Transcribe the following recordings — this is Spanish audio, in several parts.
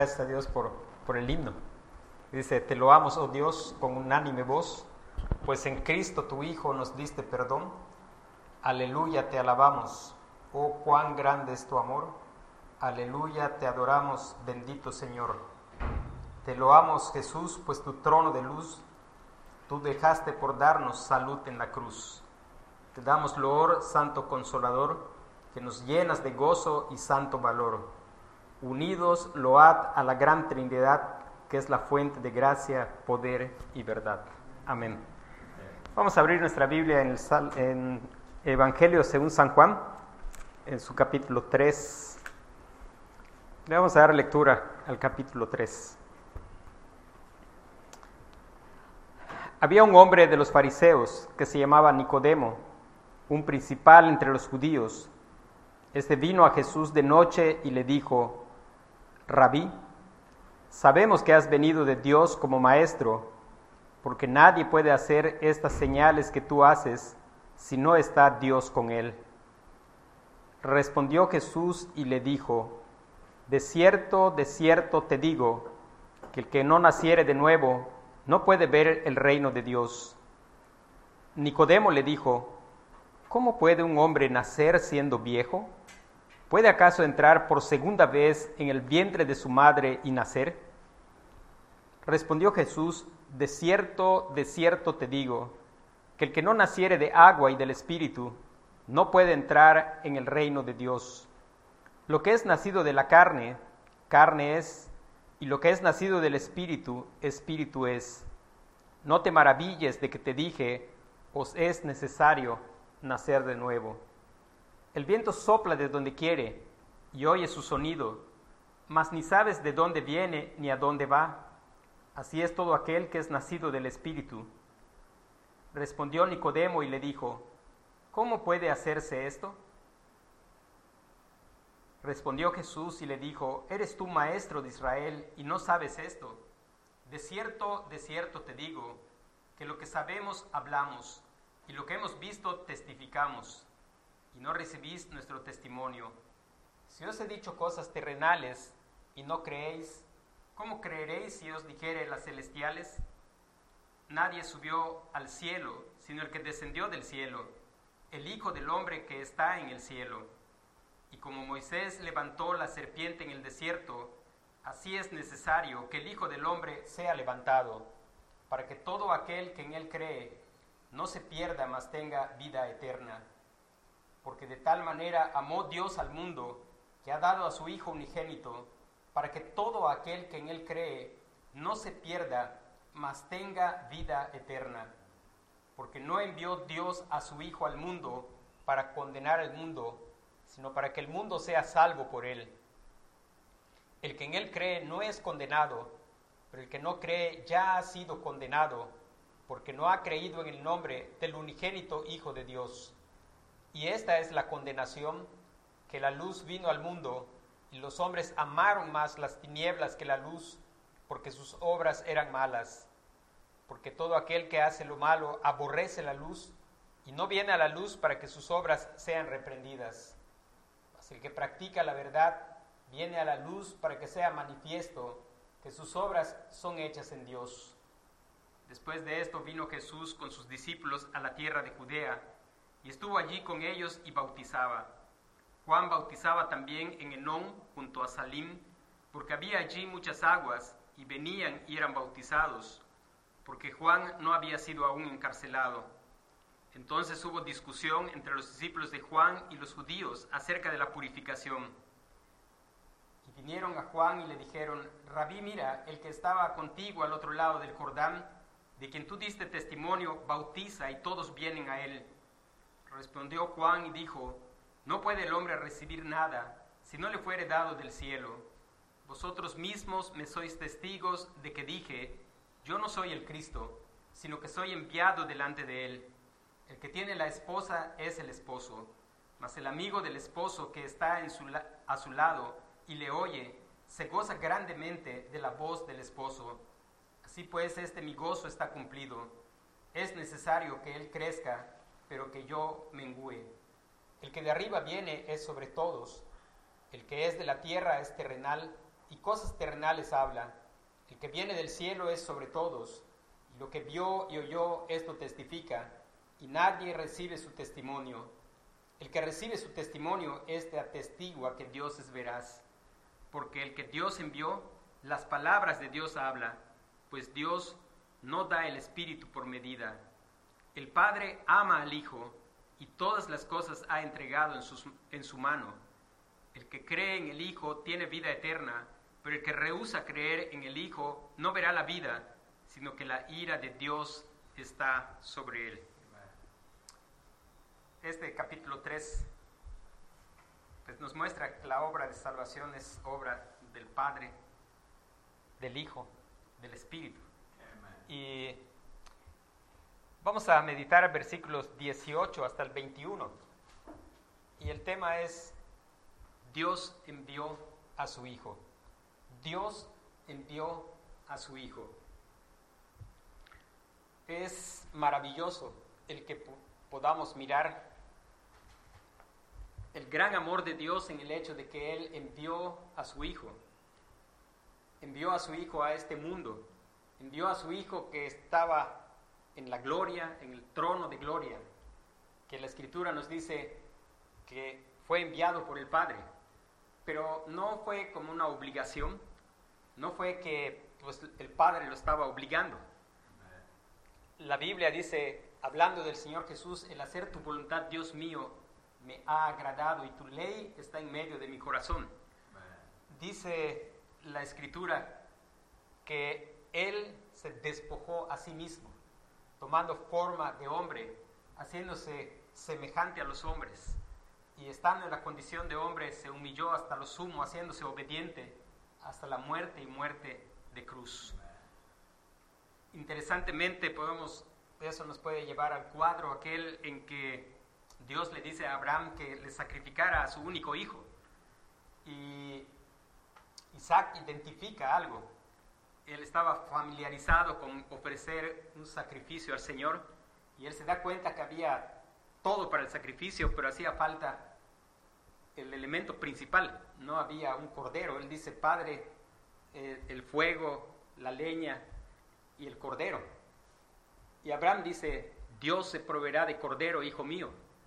Gracias a Dios por el himno. Dice, te loamos, oh Dios, con unánime voz, pues en Cristo tu Hijo nos diste perdón. Aleluya, te alabamos, oh cuán grande es tu amor. Aleluya, te adoramos, bendito Señor. Te loamos, Jesús, pues tu trono de luz, tú dejaste por darnos salud en la cruz. Te damos loor, Santo Consolador, que nos llenas de gozo y santo valor. Unidos, load a la gran Trinidad, que es la fuente de gracia, poder y verdad. Amén. Vamos a abrir nuestra Biblia en Evangelio según San Juan, en su capítulo 3. Le vamos a dar lectura al capítulo 3. Había un hombre de los fariseos que se llamaba Nicodemo, un principal entre los judíos. Este vino a Jesús de noche y le dijo: Rabí, sabemos que has venido de Dios como maestro, porque nadie puede hacer estas señales que tú haces si no está Dios con él. Respondió Jesús y le dijo: de cierto te digo, que el que no naciere de nuevo no puede ver el reino de Dios. Nicodemo le dijo: ¿cómo puede un hombre nacer siendo viejo? ¿Puede acaso entrar por segunda vez en el vientre de su madre y nacer? Respondió Jesús: de cierto te digo, que el que no naciere de agua y del Espíritu no puede entrar en el reino de Dios. Lo que es nacido de la carne, carne es, y lo que es nacido del Espíritu, espíritu es. No te maravilles de que te dije, os es necesario nacer de nuevo. El viento sopla de donde quiere y oyes su sonido, mas ni sabes de dónde viene ni a dónde va. Así es todo aquel que es nacido del Espíritu. Respondió Nicodemo y le dijo: ¿cómo puede hacerse esto? Respondió Jesús y le dijo: ¿eres tú maestro de Israel y no sabes esto? De cierto te digo, que lo que sabemos hablamos, y lo que hemos visto testificamos, y no recibís nuestro testimonio. Si os he dicho cosas terrenales y no creéis, ¿cómo creeréis si os dijere las celestiales? Nadie subió al cielo, sino el que descendió del cielo, el Hijo del Hombre que está en el cielo. Y como Moisés levantó la serpiente en el desierto, así es necesario que el Hijo del Hombre sea levantado, para que todo aquel que en él cree no se pierda, mas tenga vida eterna. Porque de tal manera amó Dios al mundo, que ha dado a su Hijo unigénito, para que todo aquel que en él cree no se pierda, mas tenga vida eterna. Porque no envió Dios a su Hijo al mundo para condenar al mundo, sino para que el mundo sea salvo por él. El que en él cree no es condenado, pero el que no cree ya ha sido condenado, porque no ha creído en el nombre del unigénito Hijo de Dios. Y esta es la condenación, que la luz vino al mundo, y los hombres amaron más las tinieblas que la luz, porque sus obras eran malas. Porque todo aquel que hace lo malo aborrece la luz, y no viene a la luz para que sus obras sean reprendidas. Mas el que practica la verdad viene a la luz para que sea manifiesto que sus obras son hechas en Dios. Después de esto vino Jesús con sus discípulos a la tierra de Judea, y estuvo allí con ellos y bautizaba. Juan bautizaba también en Enón, junto a Salim, porque había allí muchas aguas, y venían y eran bautizados, porque Juan no había sido aún encarcelado. Entonces hubo discusión entre los discípulos de Juan y los judíos acerca de la purificación. Y vinieron a Juan y le dijeron: Rabí, mira, el que estaba contigo al otro lado del Jordán, de quien tú diste testimonio, bautiza, y todos vienen a él. Respondió Juan y dijo: no puede el hombre recibir nada si no le fuere dado del cielo. Vosotros mismos me sois testigos de que dije: yo no soy el Cristo, sino que soy enviado delante de él. El que tiene la esposa es el esposo, mas el amigo del esposo que está a su lado y le oye, se goza grandemente de la voz del esposo. Así pues, mi gozo está cumplido. Es necesario que él crezca, pero que yo mengüe. El que de arriba viene es sobre todos. El que es de la tierra es terrenal, y cosas terrenales habla. El que viene del cielo es sobre todos, y lo que vio y oyó esto testifica, y nadie recibe su testimonio. El que recibe su testimonio, este atestigua que Dios es veraz, porque el que Dios envió, las palabras de Dios habla, pues Dios no da el Espíritu por medida. El Padre ama al Hijo, y todas las cosas ha entregado en su mano. El que cree en el Hijo tiene vida eterna, pero el que rehúsa creer en el Hijo no verá la vida, sino que la ira de Dios está sobre él. Este capítulo 3 pues nos muestra que la obra de salvación es obra del Padre, del Hijo, del Espíritu. Y vamos a meditar versículos 18 hasta el 21. Y el tema es: Dios envió a su Hijo. Dios envió a su Hijo. Es maravilloso el que podamos mirar el gran amor de Dios en el hecho de que Él envió a su Hijo. Envió a su Hijo a este mundo. Envió a su Hijo que estaba en la gloria, en el trono de gloria, que la Escritura nos dice que fue enviado por el Padre. Pero no fue como una obligación, no fue que pues, el Padre lo estaba obligando. La Biblia dice, hablando del Señor Jesús: el hacer tu voluntad, Dios mío, me ha agradado, y tu ley está en medio de mi corazón. Dice la Escritura que Él se despojó a sí mismo, tomando forma de hombre, haciéndose semejante a los hombres, y estando en la condición de hombre se humilló hasta lo sumo, haciéndose obediente hasta la muerte y muerte de cruz. Interesantemente, eso nos puede llevar al cuadro aquel en que Dios le dice a Abraham que le sacrificara a su único hijo. Y Isaac identifica algo. Él estaba familiarizado con ofrecer un sacrificio al Señor, y él se da cuenta que había todo para el sacrificio, pero hacía falta el elemento principal. No había un cordero. Él dice: Padre, el fuego, la leña y el cordero. Y Abraham dice: Dios se proveerá de cordero, hijo mío.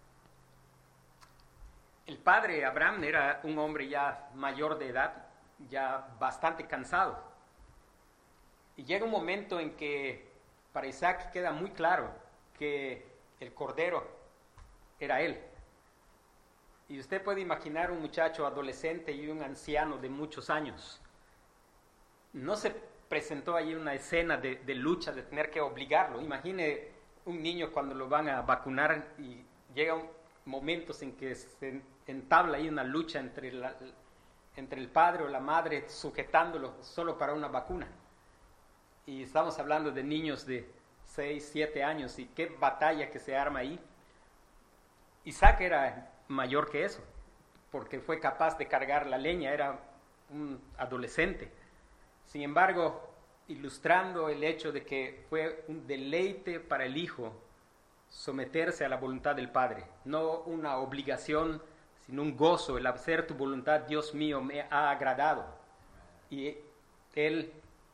El padre Abraham era un hombre ya mayor de edad, ya bastante cansado. Y llega un momento en que para Isaac queda muy claro que el cordero era él. Y usted puede imaginar un muchacho adolescente y un anciano de muchos años. No se presentó ahí una escena de lucha, de tener que obligarlo. Imagine un niño cuando lo van a vacunar y llegan momentos en que se entabla ahí una lucha entre el padre o la madre sujetándolo solo para una vacuna. Y estamos hablando de niños de 6, 7 años, y qué batalla que se arma ahí. Isaac era mayor que eso, porque fue capaz de cargar la leña, era un adolescente. Sin embargo, ilustrando el hecho de que fue un deleite para el hijo someterse a la voluntad del Padre, no una obligación, sino un gozo. El hacer tu voluntad, Dios mío, me ha agradado. Y él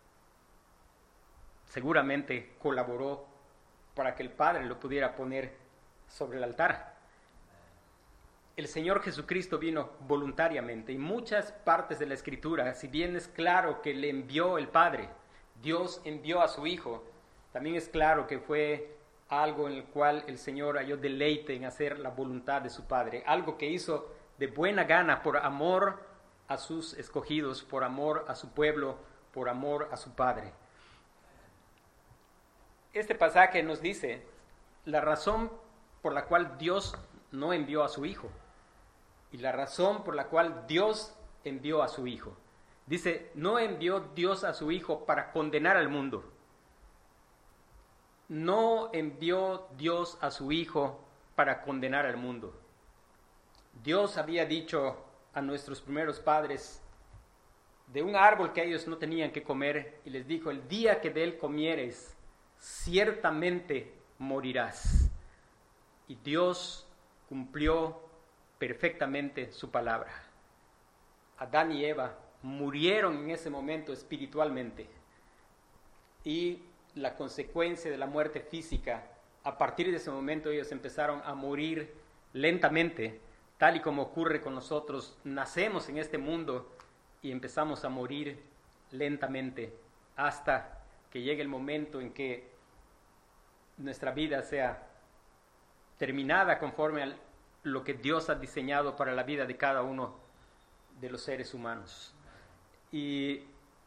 seguramente colaboró para que el Padre lo pudiera poner sobre el altar. El Señor Jesucristo vino voluntariamente, y muchas partes de la Escritura, si bien es claro que le envió el Padre, Dios envió a su Hijo, también es claro que fue algo en el cual el Señor halló deleite en hacer la voluntad de su Padre, algo que hizo de buena gana por amor a sus escogidos, por amor a su pueblo, por amor a su Padre. Este pasaje nos dice la razón por la cual Dios no envió a su Hijo y la razón por la cual Dios envió a su Hijo. Dice: no envió Dios a su Hijo para condenar al mundo. No envió Dios a su Hijo para condenar al mundo. Dios había dicho a nuestros primeros padres de un árbol que ellos no tenían que comer, y les dijo: el día que de él comieres, ciertamente morirás. Y Dios cumplió perfectamente su palabra. Adán y Eva murieron en ese momento espiritualmente. Y la consecuencia de la muerte física, a partir de ese momento ellos empezaron a morir lentamente, tal y como ocurre con nosotros. Nacemos en este mundo y empezamos a morir lentamente hasta que llegue el momento en que nuestra vida sea terminada conforme a lo que Dios ha diseñado para la vida de cada uno de los seres humanos. Y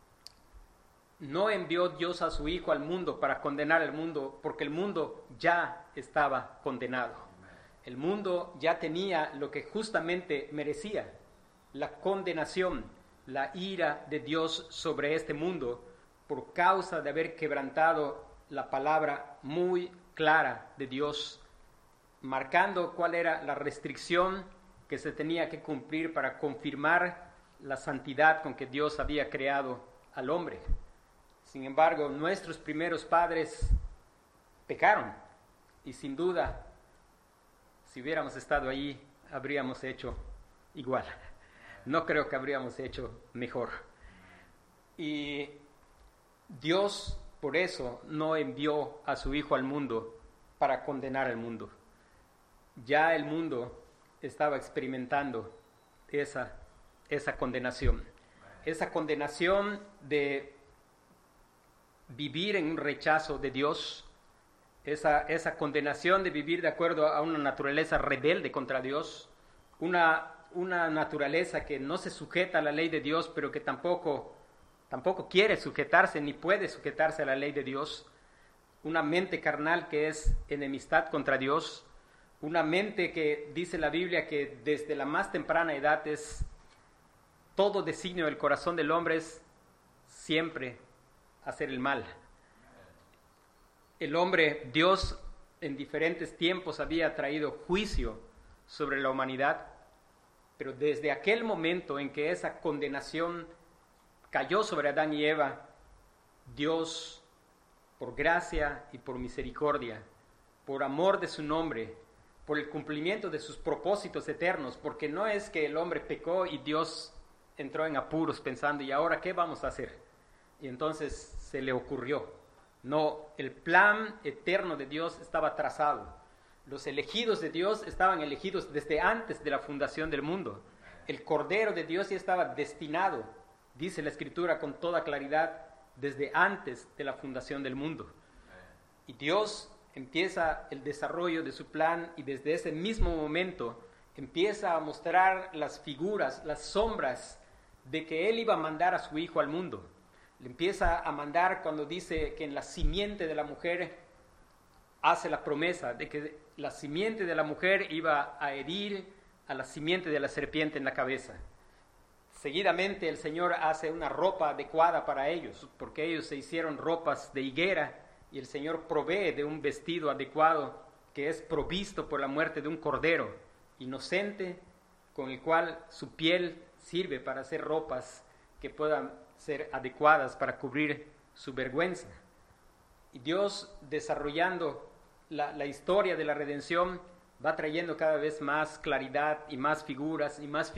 no envió Dios a su Hijo al mundo para condenar al mundo, porque el mundo ya estaba condenado. El mundo ya tenía lo que justamente merecía, la condenación, la ira de Dios sobre este mundo por causa de haber quebrantado la palabra muy clara de Dios, marcando cuál era la restricción que se tenía que cumplir para confirmar la santidad con que Dios había creado al hombre. Sin embargo, nuestros primeros padres pecaron y sin duda, si hubiéramos estado ahí, habríamos hecho igual. No creo que habríamos hecho mejor. Y Dios, por eso, no envió a su Hijo al mundo para condenar al mundo. Ya el mundo estaba experimentando esa condenación. Esa condenación de vivir en un rechazo de Dios, esa condenación de vivir de acuerdo a una naturaleza rebelde contra Dios, una naturaleza que no se sujeta a la ley de Dios, pero que tampoco quiere sujetarse ni puede sujetarse a la ley de Dios, una mente carnal que es enemistad contra Dios, una mente que dice la Biblia que desde la más temprana edad es todo designio del corazón del hombre es siempre hacer el mal. El hombre, Dios en diferentes tiempos había traído juicio sobre la humanidad, pero desde aquel momento en que esa condenación cayó sobre Adán y Eva, Dios, por gracia y por misericordia, por amor de su nombre, por el cumplimiento de sus propósitos eternos, porque no es que el hombre pecó y Dios entró en apuros pensando, ¿y ahora qué vamos a hacer? Y entonces se le ocurrió. No, el plan eterno de Dios estaba trazado. Los elegidos de Dios estaban elegidos desde antes de la fundación del mundo. El Cordero de Dios ya estaba destinado, dice la Escritura con toda claridad, desde antes de la fundación del mundo. Y Dios empieza el desarrollo de su plan y desde ese mismo momento empieza a mostrar las figuras, las sombras de que Él iba a mandar a su Hijo al mundo. Le empieza a mandar cuando dice que en la simiente de la mujer hace la promesa de que la simiente de la mujer iba a herir a la simiente de la serpiente en la cabeza. Seguidamente el Señor hace una ropa adecuada para ellos, porque ellos se hicieron ropas de higuera y el Señor provee de un vestido adecuado que es provisto por la muerte de un cordero inocente, con el cual su piel sirve para hacer ropas que puedan ser adecuadas para cubrir su vergüenza. Y Dios, desarrollando la historia de la redención, va trayendo cada vez más claridad y más figuras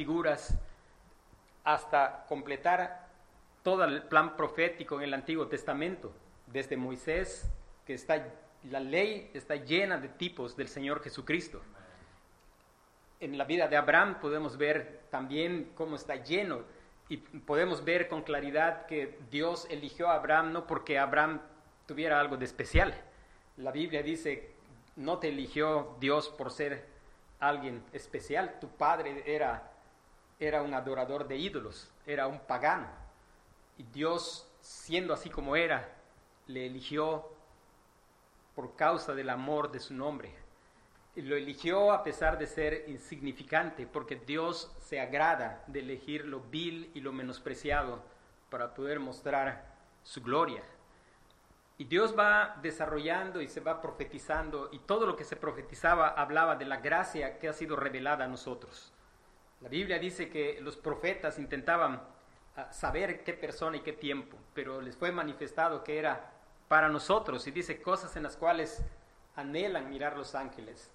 hasta completar todo el plan profético en el Antiguo Testamento. Desde Moisés, la ley está llena de tipos del Señor Jesucristo. En la vida de Abraham podemos ver también cómo está lleno y podemos ver con claridad que Dios eligió a Abraham no porque Abraham tuviera algo de especial. La Biblia dice, no te eligió Dios por ser alguien especial. Tu padre era un adorador de ídolos, era un pagano. Y Dios, siendo así como era, le eligió por causa del amor de su nombre. Y lo eligió a pesar de ser insignificante, porque Dios se agrada de elegir lo vil y lo menospreciado para poder mostrar su gloria. Y Dios va desarrollando y se va profetizando, y todo lo que se profetizaba hablaba de la gracia que ha sido revelada a nosotros. La Biblia dice que los profetas intentaban saber qué persona y qué tiempo, pero les fue manifestado que era para nosotros, y dice cosas en las cuales anhelan mirar los ángeles.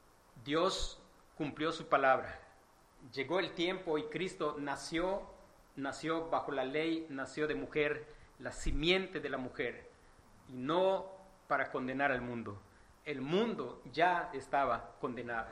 Dios cumplió su palabra. Llegó el tiempo y Cristo nació nació bajo la ley, nació de mujer, la simiente de la mujer, y no para condenar al mundo. El mundo ya estaba condenado.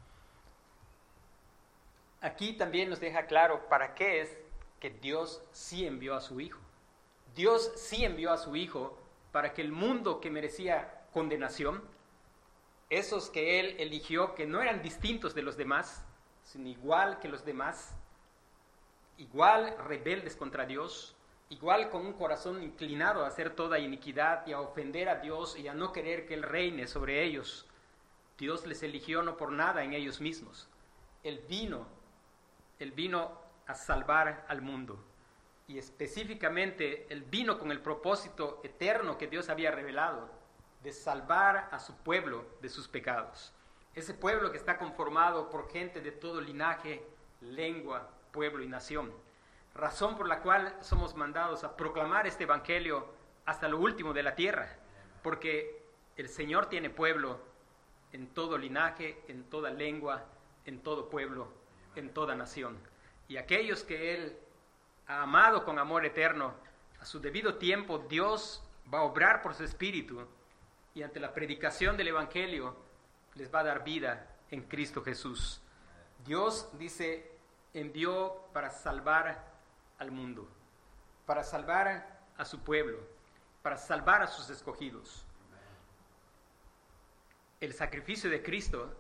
Aquí también nos deja claro para qué es que Dios sí envió a su Hijo. Dios sí envió a su Hijo para que el mundo que merecía condenación, esos que Él eligió que no eran distintos de los demás, sino igual que los demás, igual rebeldes contra Dios, igual con un corazón inclinado a hacer toda iniquidad y a ofender a Dios y a no querer que Él reine sobre ellos. Dios les eligió no por nada en ellos mismos. Él vino a salvar al mundo. Y específicamente, Él vino con el propósito eterno que Dios había revelado, de salvar a su pueblo de sus pecados. Ese pueblo que está conformado por gente de todo linaje, lengua, pueblo y nación. Razón por la cual somos mandados a proclamar este evangelio hasta lo último de la tierra. Porque el Señor tiene pueblo en todo linaje, en toda lengua, en todo pueblo, en toda nación. Y aquellos que Él ha amado con amor eterno, a su debido tiempo Dios va a obrar por su Espíritu y ante la predicación del Evangelio les va a dar vida en Cristo Jesús. Dios, dice, envió para salvar al mundo, para salvar a su pueblo, para salvar a sus escogidos. El sacrificio de Cristo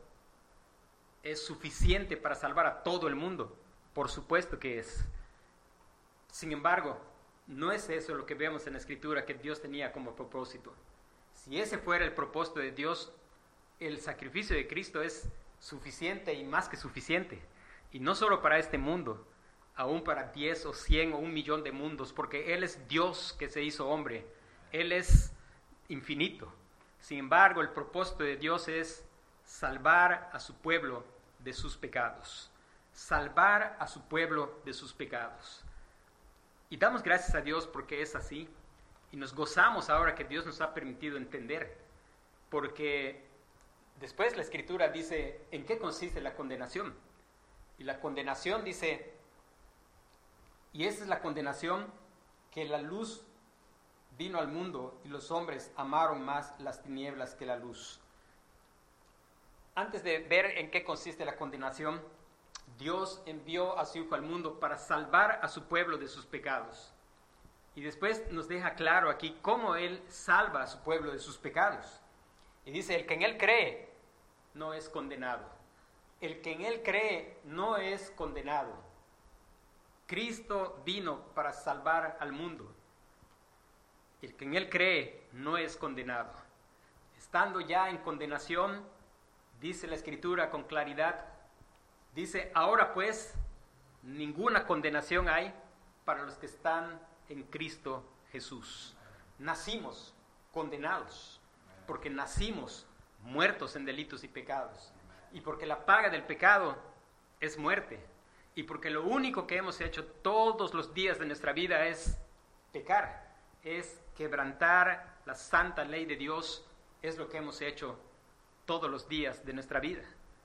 es suficiente para salvar a todo el mundo, por supuesto que es. Sin embargo, no es eso lo que vemos en la Escritura que Dios tenía como propósito. Si ese fuera el propósito de Dios, el sacrificio de Cristo es suficiente y más que suficiente. Y no solo para este mundo, aún para 10 o 100 o 1 millón de mundos, porque Él es Dios que se hizo hombre. Él es infinito. Sin embargo, el propósito de Dios es salvar a su pueblo de sus pecados. Salvar a su pueblo de sus pecados. Y damos gracias a Dios porque es así. Y nos gozamos ahora que Dios nos ha permitido entender. Porque después la Escritura dice en qué consiste la condenación. Y la condenación dice, y esa es la condenación, que la luz vino al mundo y los hombres amaron más las tinieblas que la luz. Antes de ver en qué consiste la condenación, Dios envió a su Hijo al mundo para salvar a su pueblo de sus pecados. Y después nos deja claro aquí cómo Él salva a su pueblo de sus pecados. Y dice, el que en Él cree no es condenado. El que en Él cree no es condenado. Cristo vino para salvar al mundo. El que en Él cree no es condenado. Estando ya en condenación, dice la Escritura con claridad, dice, ahora pues, ninguna condenación hay para los que están en Cristo Jesús. Nacimos condenados, porque nacimos muertos en delitos y pecados, y porque la paga del pecado es muerte, y porque lo único que hemos hecho todos los días de nuestra vida es pecar, es quebrantar la santa ley de Dios, es lo que hemos hecho todos los días de nuestra vida.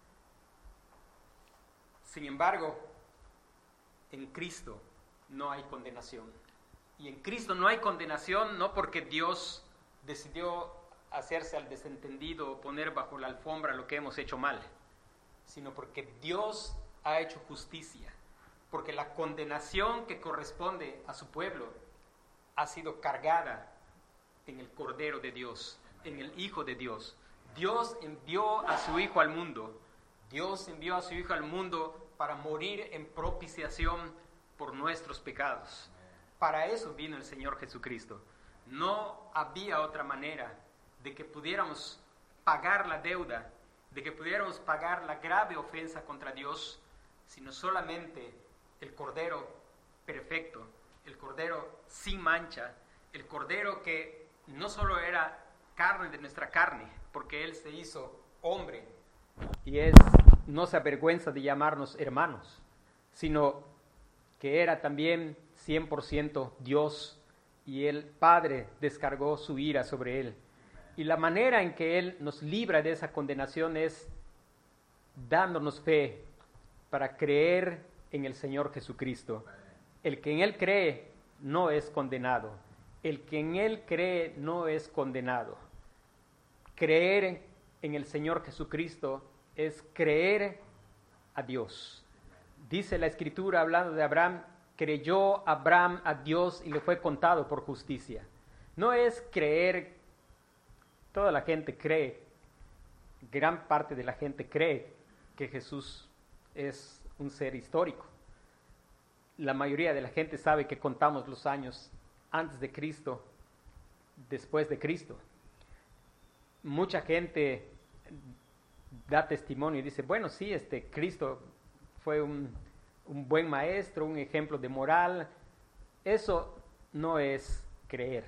Sin embargo, en Cristo no hay condenación. Y en Cristo no hay condenación no porque Dios decidió hacerse al desentendido o poner bajo la alfombra lo que hemos hecho mal, sino porque Dios ha hecho justicia, porque la condenación que corresponde a su pueblo ha sido cargada en el Cordero de Dios, en el Hijo de Dios. Dios envió a su Hijo al mundo. Dios envió a su Hijo al mundo para morir en propiciación por nuestros pecados. Para eso vino el Señor Jesucristo. No había otra manera de que pudiéramos pagar la deuda, de que pudiéramos pagar la grave ofensa contra Dios, sino solamente el Cordero perfecto, el Cordero sin mancha, el Cordero que no solo era carne de nuestra carne, porque Él se hizo hombre y no se avergüenza de llamarnos hermanos, sino que era también 100% Dios, y el Padre descargó su ira sobre Él. Y la manera en que Él nos libra de esa condenación es dándonos fe para creer en el Señor Jesucristo, El que en Él cree no es condenado. El que en Él cree no es condenado. Creer en el Señor Jesucristo es creer a Dios. Dice la Escritura, hablando de Abraham, creyó Abraham a Dios y le fue contado por justicia. No es creer, toda la gente cree, gran parte de la gente cree que Jesús es un ser histórico. La mayoría de la gente sabe que contamos los años antes de Cristo, después de Cristo. Mucha gente da testimonio y dice, bueno, sí, Cristo fue un buen maestro, un ejemplo de moral. Eso no es creer.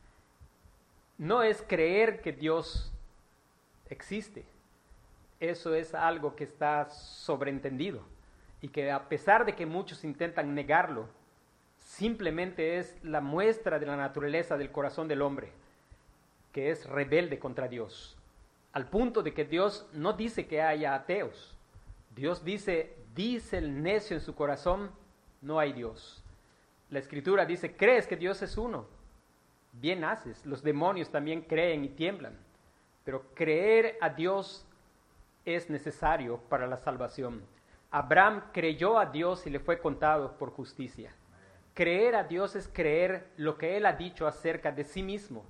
No es creer que Dios existe. Eso es algo que está sobreentendido y que a pesar de que muchos intentan negarlo, simplemente es la muestra de la naturaleza del corazón del hombre, que es rebelde contra Dios, al punto de que Dios no dice que haya ateos. Dios dice el necio en su corazón, no hay Dios. La Escritura dice, ¿crees que Dios es uno? Bien haces. Los demonios también creen y tiemblan. Pero creer a Dios es necesario para la salvación. Abraham creyó a Dios y le fue contado por justicia. Creer a Dios es creer lo que Él ha dicho acerca de sí mismo.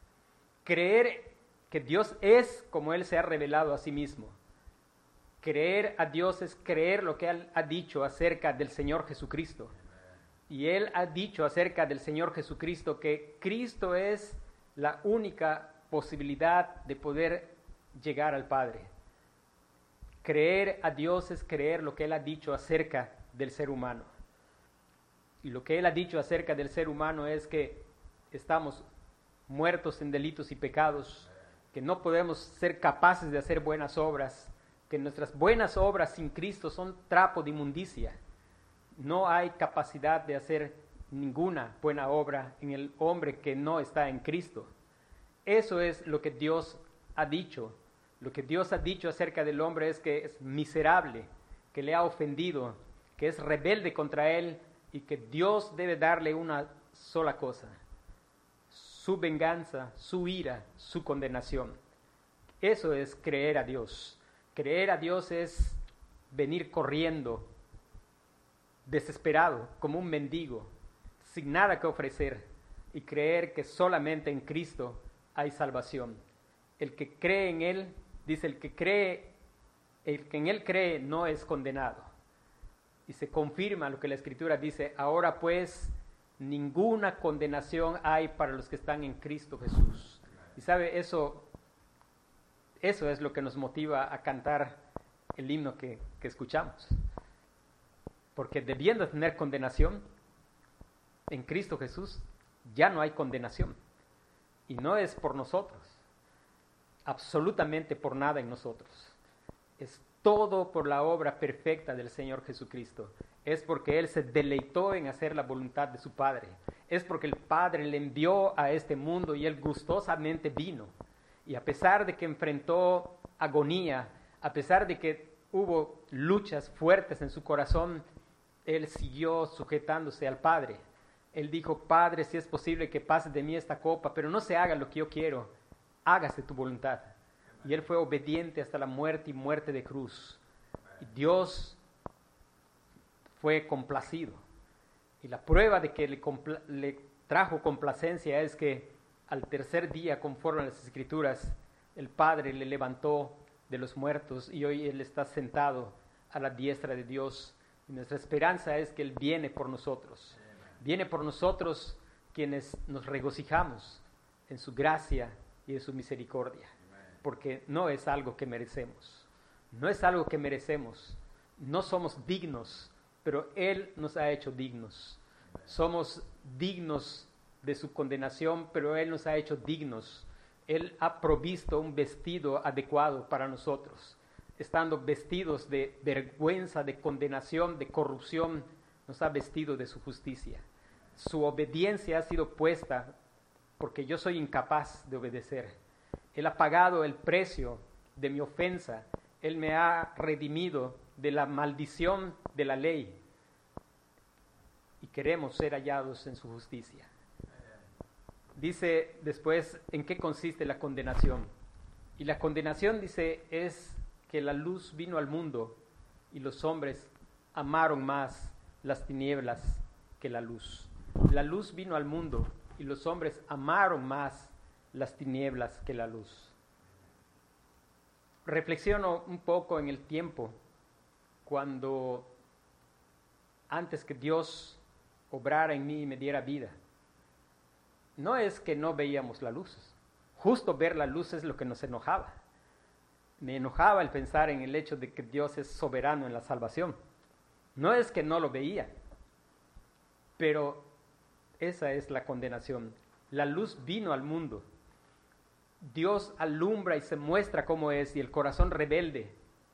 Creer que Dios es como Él se ha revelado a sí mismo. Creer a Dios es creer lo que Él ha dicho acerca del Señor Jesucristo. Y Él ha dicho acerca del Señor Jesucristo que Cristo es la única posibilidad de poder llegar al Padre. Creer a Dios es creer lo que Él ha dicho acerca del ser humano. Y lo que Él ha dicho acerca del ser humano es que estamos muertos en delitos y pecados, que no podemos ser capaces de hacer buenas obras, que nuestras buenas obras sin Cristo son trapo de inmundicia. No hay capacidad de hacer ninguna buena obra en el hombre que no está en Cristo. Eso es lo que Dios ha dicho. Lo que Dios ha dicho acerca del hombre es que es miserable, que le ha ofendido, que es rebelde contra Él y que Dios debe darle una sola cosa: su venganza, su ira, su condenación. Eso es creer a Dios. Creer a Dios es venir corriendo, desesperado, como un mendigo, sin nada que ofrecer, y creer que solamente en Cristo hay salvación. El que cree en Él, dice, el que en Él cree no es condenado. Y se confirma lo que la Escritura dice: ahora pues ninguna condenación hay para los que están en Cristo Jesús. Y sabe, eso es lo que nos motiva a cantar el himno que escuchamos. Porque debiendo tener condenación, en Cristo Jesús ya no hay condenación. Y no es por nosotros, absolutamente por nada en nosotros. Es todo por la obra perfecta del Señor Jesucristo. Es porque Él se deleitó en hacer la voluntad de su Padre. Es porque el Padre le envió a este mundo y Él gustosamente vino. Y a pesar de que enfrentó agonía, a pesar de que hubo luchas fuertes en su corazón, Él siguió sujetándose al Padre. Él dijo: Padre, si es posible que pase de mí esta copa, pero no se haga lo que yo quiero, hágase tu voluntad. Y Él fue obediente hasta la muerte y muerte de cruz. Y Dios fue complacido. Y la prueba de que le trajo complacencia es que al tercer día, conforme a las Escrituras, el Padre le levantó de los muertos y hoy Él está sentado a la diestra de Dios. Y nuestra esperanza es que Él viene por nosotros. Viene por nosotros quienes nos regocijamos en su gracia y en su misericordia. Porque no es algo que merecemos. No es algo que merecemos. No somos dignos, pero Él nos ha hecho dignos. Somos dignos de su condenación, pero Él nos ha hecho dignos. Él ha provisto un vestido adecuado para nosotros. Estando vestidos de vergüenza, de condenación, de corrupción, nos ha vestido de su justicia. Su obediencia ha sido puesta porque yo soy incapaz de obedecer. Él ha pagado el precio de mi ofensa. Él me ha redimido de la maldición de la ley. Y queremos ser hallados en su justicia. Dice después en qué consiste la condenación. Y la condenación, dice, es que la luz vino al mundo y los hombres amaron más las tinieblas que la luz. La luz vino al mundo y los hombres amaron más las tinieblas que la luz. Reflexiono un poco en el tiempo cuando antes que Dios obrara en mí y me diera vida. No es que no veíamos la luz. Justo ver la luz es lo que nos enojaba. Me enojaba el pensar en el hecho de que Dios es soberano en la salvación. No es que no lo veía, pero esa es la condenación. La luz vino al mundo. Dios alumbra y se muestra cómo es, y el corazón rebelde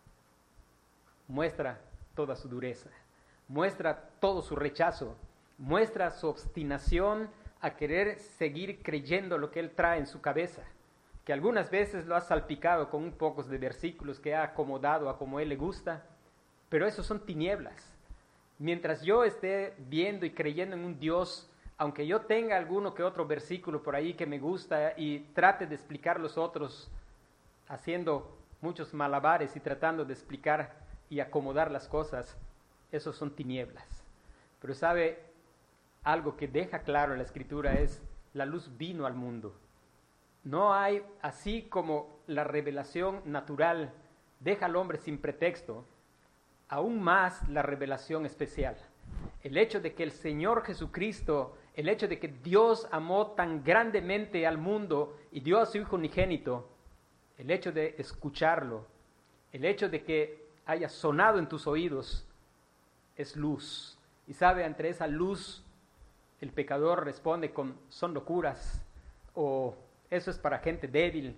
muestra toda su dureza, muestra todo su rechazo, muestra su obstinación a querer seguir creyendo lo que Él trae en su cabeza, que algunas veces lo ha salpicado con un poco de versículos que ha acomodado a como Él le gusta, pero esos son tinieblas. Mientras yo esté viendo y creyendo en un Dios, aunque yo tenga alguno que otro versículo por ahí que me gusta y trate de explicar los otros, haciendo muchos malabares y tratando de explicar y acomodar las cosas, esos son tinieblas. Pero sabe, algo que deja claro en la Escritura es, la luz vino al mundo. No hay, así como la revelación natural deja al hombre sin pretexto, aún más la revelación especial. El hecho de que el Señor Jesucristo, el hecho de que Dios amó tan grandemente al mundo y dio a su Hijo unigénito, el hecho de escucharlo, el hecho de que haya sonado en tus oídos, es luz. Y sabe, entre esa luz, el pecador responde con, son locuras, o eso es para gente débil,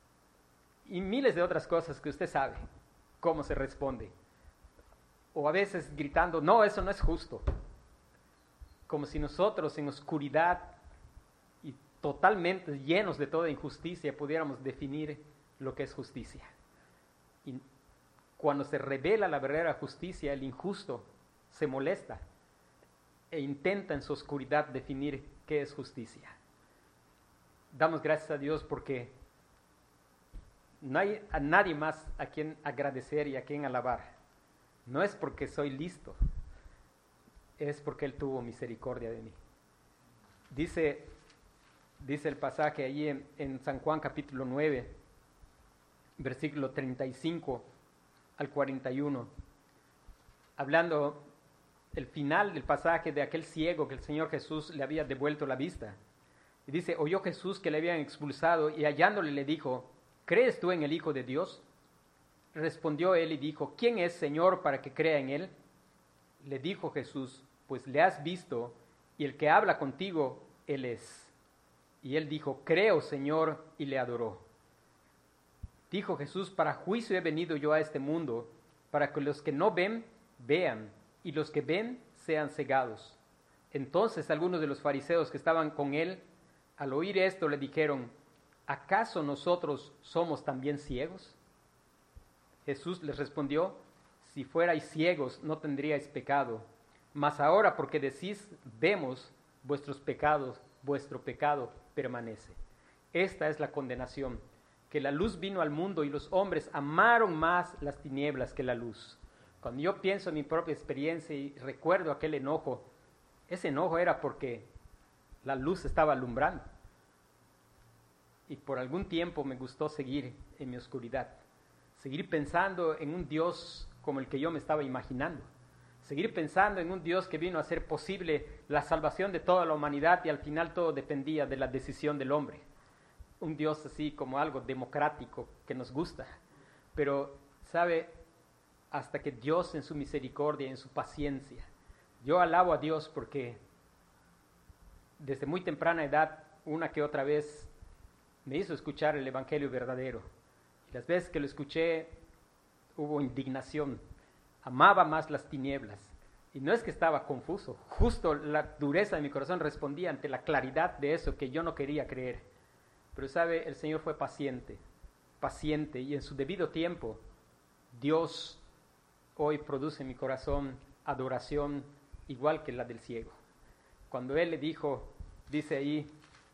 y miles de otras cosas que usted sabe cómo se responde. O a veces gritando, no, eso no es justo. Como si nosotros en oscuridad y totalmente llenos de toda injusticia pudiéramos definir lo que es justicia. Y cuando se revela la verdadera justicia, el injusto se molesta e intenta en su oscuridad definir qué es justicia. Damos gracias a Dios porque no hay a nadie más a quien agradecer y a quien alabar. No es porque soy listo, es porque Él tuvo misericordia de mí. Dice el pasaje allí en San Juan capítulo 9, versículo 35 al 41, hablando el final del pasaje de aquel ciego que el Señor Jesús le había devuelto la vista. Y dice, oyó Jesús que le habían expulsado y hallándole le dijo, ¿crees tú en el Hijo de Dios? Respondió él y dijo, ¿quién es, Señor, para que crea en él? Le dijo Jesús, pues le has visto, y el que habla contigo, él es. Y él dijo, creo, Señor, y le adoró. Dijo Jesús, para juicio he venido yo a este mundo, para que los que no ven, vean, y los que ven, sean cegados. Entonces algunos de los fariseos que estaban con él, al oír esto, le dijeron, ¿acaso nosotros somos también ciegos? Jesús les respondió, si fuerais ciegos no tendríais pecado, mas ahora porque decís, vemos, vuestro pecado permanece. Esta es la condenación, que la luz vino al mundo y los hombres amaron más las tinieblas que la luz. Cuando yo pienso en mi propia experiencia y recuerdo aquel enojo, ese enojo era porque la luz estaba alumbrando. Y por algún tiempo me gustó seguir en mi oscuridad. Seguir pensando en un Dios como el que yo me estaba imaginando. Seguir pensando en un Dios que vino a hacer posible la salvación de toda la humanidad y al final todo dependía de la decisión del hombre. Un Dios así como algo democrático que nos gusta. Pero, ¿sabe? Hasta que Dios en su misericordia, en su paciencia, yo alabo a Dios porque desde muy temprana edad, una que otra vez, me hizo escuchar el Evangelio verdadero. Las veces que lo escuché, hubo indignación. Amaba más las tinieblas. Y no es que estaba confuso. Justo la dureza de mi corazón respondía ante la claridad de eso que yo no quería creer. Pero sabe, el Señor fue paciente. Y en su debido tiempo, Dios hoy produce en mi corazón adoración igual que la del ciego. cuando él le dijo, dice ahí,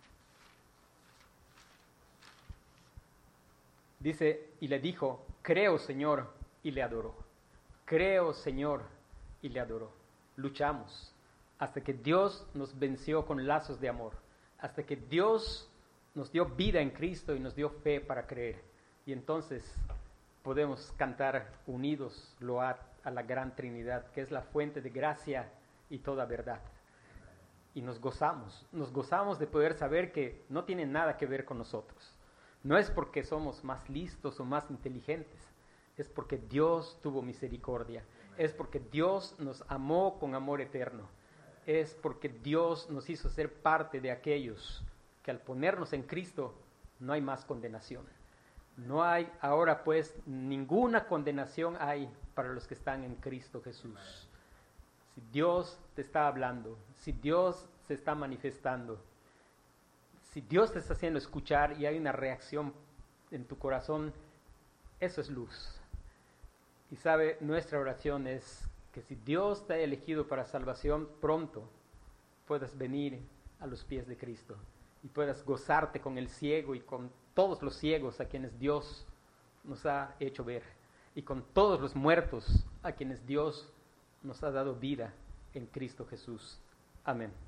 dice, y le dijo, creo, Señor, y le adoró. Creo, Señor, y le adoró. Luchamos hasta que Dios nos venció con lazos de amor, hasta que Dios nos dio vida en Cristo y nos dio fe para creer. Y entonces podemos cantar unidos, load a la gran Trinidad, que es la fuente de gracia y toda verdad. Y nos gozamos de poder saber que no tiene nada que ver con nosotros. No es porque somos más listos o más inteligentes, es porque Dios tuvo misericordia, es porque Dios nos amó con amor eterno, es porque Dios nos hizo ser parte de aquellos que al ponernos en Cristo no hay más condenación. No hay ahora pues ninguna condenación hay para los que están en Cristo Jesús. Si Dios te está hablando, si Dios se está manifestando, si Dios te está haciendo escuchar y hay una reacción en tu corazón, eso es luz. Y sabe, nuestra oración es que si Dios te ha elegido para salvación, pronto puedas venir a los pies de Cristo y puedas gozarte con el ciego y con todos los ciegos a quienes Dios nos ha hecho ver y con todos los muertos a quienes Dios nos ha dado vida en Cristo Jesús. Amén.